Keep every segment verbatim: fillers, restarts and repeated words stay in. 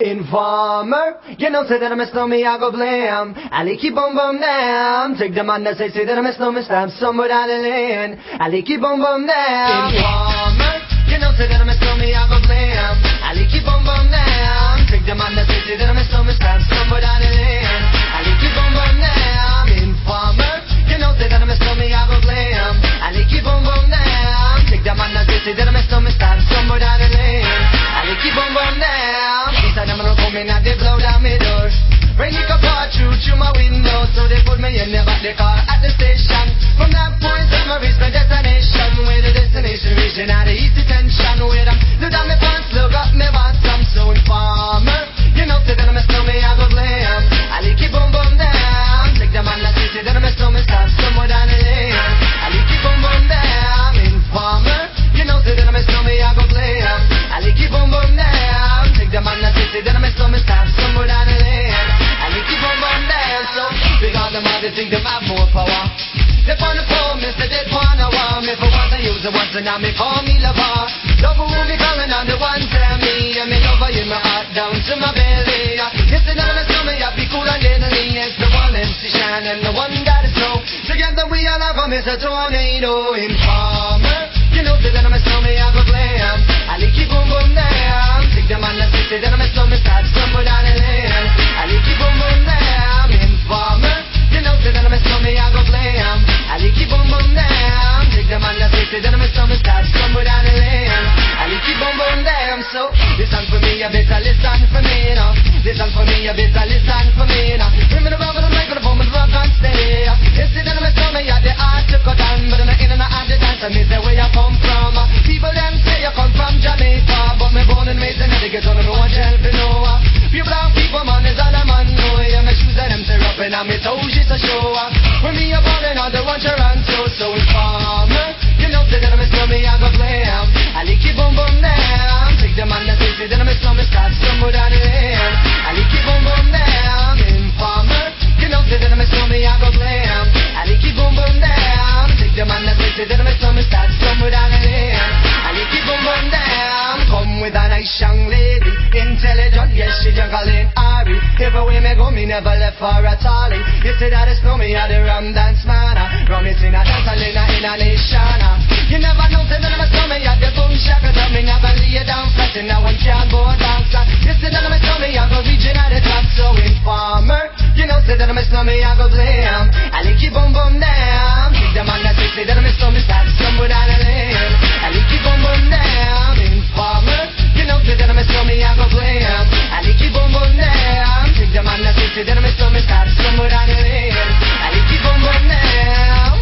Informer, you know say that I'm a snowman, I go blam. Ali keep on bum down. Take the man that say say that I'm a snowman, stab somewhere down the lane. Ali keep on bum down. Informer, you know say that I'm a snowman, I go blam. Ali keep on bum down. Take the man that say say that I'm a snowman, stab somewhere down the lane. Ali keep on bum down. Informer, you know say that I'm a snowman, I go blam. Ali keep on bum down. Take the man that say say that I'm a snowman, stab somewhere down the lane. Ali keep on bum down. These are them gonna come in and they blow down my door. Rain it can pour through through my window, so they put me in the back the car at the station. From that point on, I reach my destination. Where the destination region at the east detention. Where them look down my pants, look up my bottom. So informer, you know say that I'm a snowman, I go blam. Ali keep on bum down. Take the man that say that I'm a snowman, stop somewhere down the lane. Ali keep on bum down. Informer, you know say that I'm a snowman, I go blam. Ali keep on bum down. Take the man that say that I'm a snowman, stop somewhere down the lane. And they keep on run down, so because them all they think them have more power. They on the phone, Mister They wanna want me for once I use it once and now me call me lover. Lover will be calling on the one tell me, and me lover in my heart down to my belly. Yes, and I'm a snowman, I be cool and deadly. It's the one M C Shine and the one that is snow. Together we all have come, it's a tornado. Informer, you know that I'm a snowman, I go glam. Ali keep on boom down. Take the man that say that I'm a snowman, start somewhere down the lane. Ali keep on boom down. Informer, you know that I'm a snowman, I go glam. Ali keep on boom down. Take the man that say that I'm a snowman, start somewhere down the lane. Ali keep on boom down. So listen for me, you better listen for me now. Listen for me, you better listen for me now. Bring me the rubber, the microphone, the rock and stay. You see that I'm a snowman, yeah, the art to cut down, but I'm not in and out of the dance. And me say where you come from. People them say you come from Jamaica, but me born and raised in Connecticut, so I don't know what help you know. Pure brown people, man, is all a man know. Yeah, my shoes and them tear up and my toes just a show. When me a ballin', I don't want your run to. So informer, you know say that I'm a snowman, I go blam. Ali keep on bum down. Take the man that say say that I'm a snowman, start somewhere down the lane. Ali keep on bum down. Informer, you know say that I'm a snowman, I go blam. Ali keep on bum down. Take the man that say say that I'm a snowman, start somewhere down the lane. Ali keep on bum down. Come with a nice young lady, intelligent, yes she juggling Ari. Everywhere me go, me never left for a tally. You say that it's no me, I the rum dance man. Rum is in a dance, I in a, in a nation. You never know, say that I'm a snowman, I the boom shaka. Tell me never lay down flat in a one cardboard box. You say that I'm a snowman, I go reaching at the top. So informer, you know say that I'm a snowman, I go blam. Ali keep on bum down. Take the man that say, say that I'm a snowman, start somewhere down the lane. Ali keep on bum down. Informer, you know say that I'm a snowman, I go blam. Ali keep on bum down. Take the man that say, say that I'm a snowman, start somewhere down the lane. Ali keep on bum down.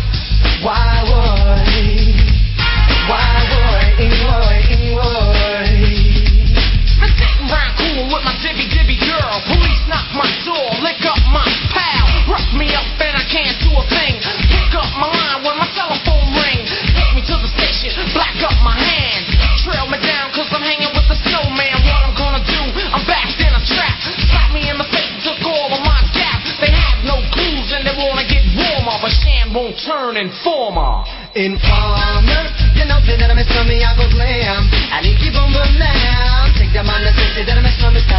Why would, why would, Ingwoy, Ingwoy. I'm sitting round cool with my dibby dibby girl. Police knock my door, lick up my pal. Rough me up and I can't do a thing. Pick up my line when my telephone ring. Take me to the station, black up my hands. Trail me down cause I'm hanging with the snowman. What I'm gonna do, I'm backed in a trap. Slap me in the face, took all of my gap. They have no clues and they wanna get warmer, but Shan won't turn informer. Informer, you know say that I'm a snowman, I go glam. Ali keep on bum down. Take the man that say, say that I'm a snowman,